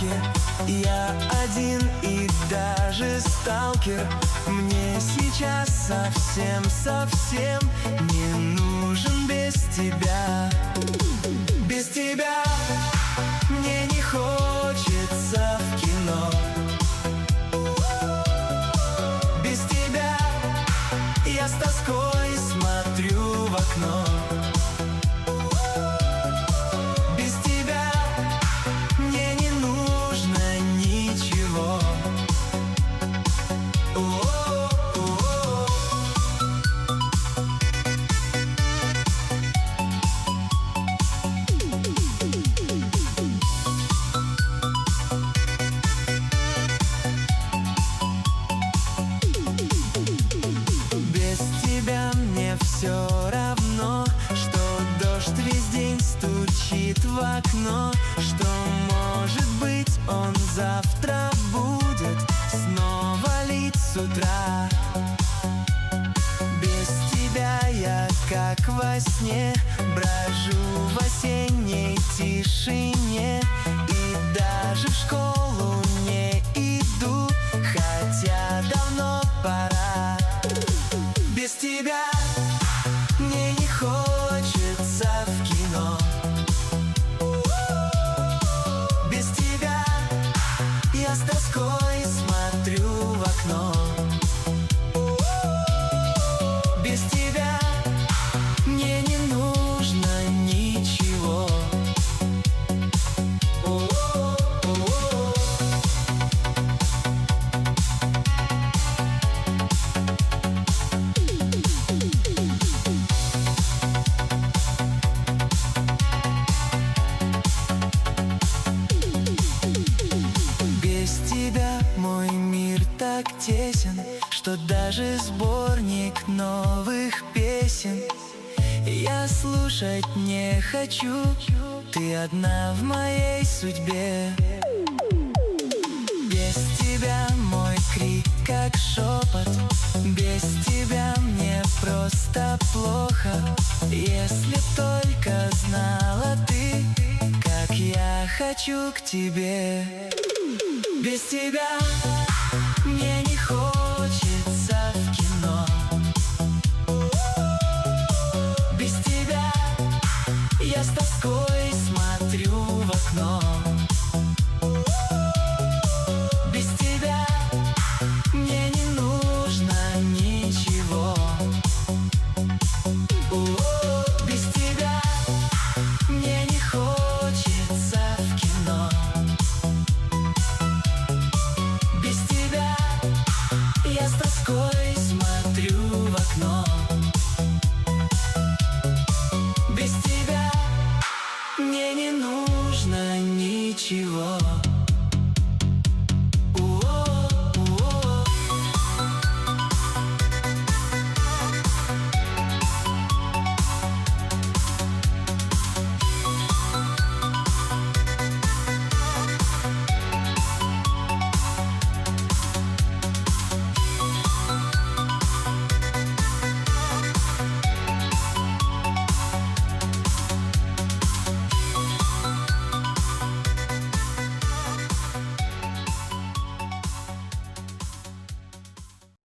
парке. Я один и даже сталкер. Мне сейчас совсем не нужен без тебя. Без тебя мне не хочется в кино. Без тебя я с тоской смотрю в окно. Без тебя мне не нужно ничего. Все равно, что дождь весь день стучит в окно, что, может быть, он завтра будет снова лить с утра. Без тебя я как во сне брожу в осенней тишине и даже в школу не иду, хотя давно пора. Без тебя мне не хочется в кино. Без тебя я с тоской смотрю в окно. Без тебя мне не нужно ничего. Мой мир так тесен, что даже сборник новых песен я слушать не хочу. Ты одна в моей судьбе. Без тебя мой крик как шепот. Без тебя мне просто плохо. Если б только знала ты, как я хочу к тебе. Без тебя мне не хочется в кино. Без тебя я с тоской смотрю в окно. Без тебя мне не нужно ничего.